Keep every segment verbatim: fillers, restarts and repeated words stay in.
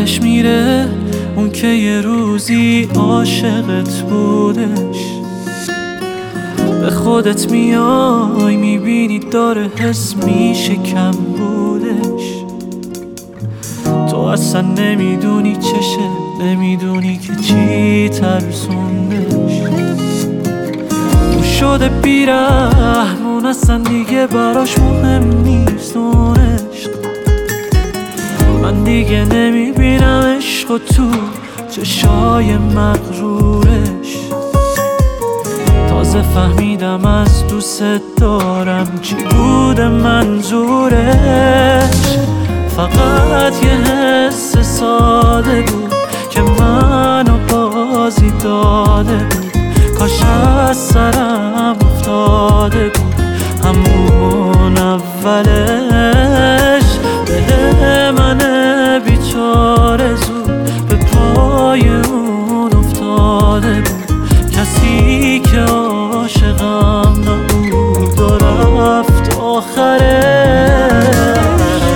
یادش میره اون که یه روزی عاشقت بودش. به خودت میای میبینی داره حس میشه کم بودش. تو اصلا نمیدونی چشه، نمیدونی که چی ترسوندش. اون شده بیرحمون، اصلا دیگه براش مهم نیست اون عشق. من دیگه نمیبینم عشق و تو چشای مغرورش. تازه فهمیدم از دوست دارم چی بوده منظورش. فقط یه حس ساده بود که منو بازی داده بود. کاش از سرم افتاده بود همون اولش. دل من بیچاره زود به پای اون افتاده بود. کسی که عاشقم نبود و رفت آخرش.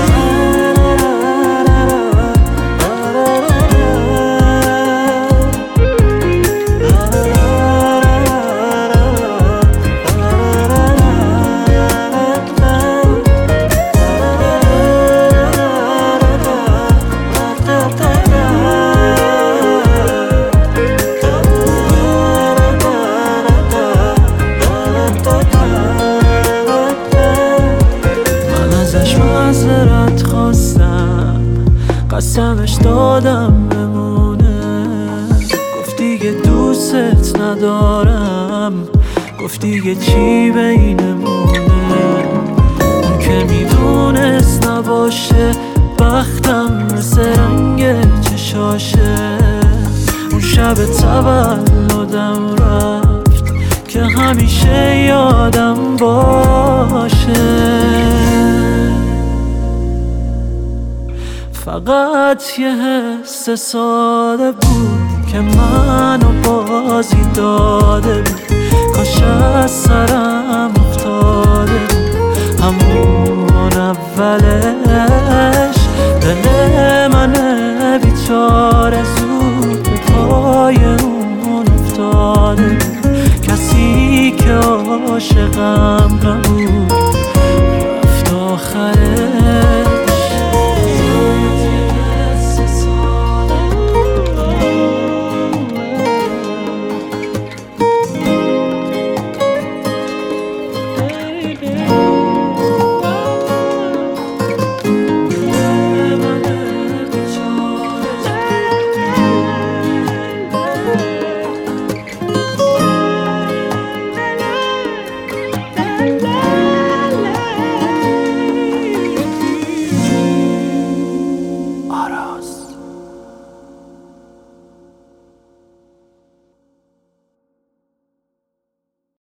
معذرت خواستم، قسمش دادم بمونه. گفتی که دوست ندارم، گفتی که چی بینمونه. اون که میدونست نباشه بختم مثل رنگ چشاشه. اون شب تولدم رفت که همیشه یادم باشه. فقط یه حس ساده بود که منو بازی داده بود. کاش از سرم افتاده بود همون اولش. دل من بیچاره زود به پای اون افتاده بود. کسی که عاشقم نبود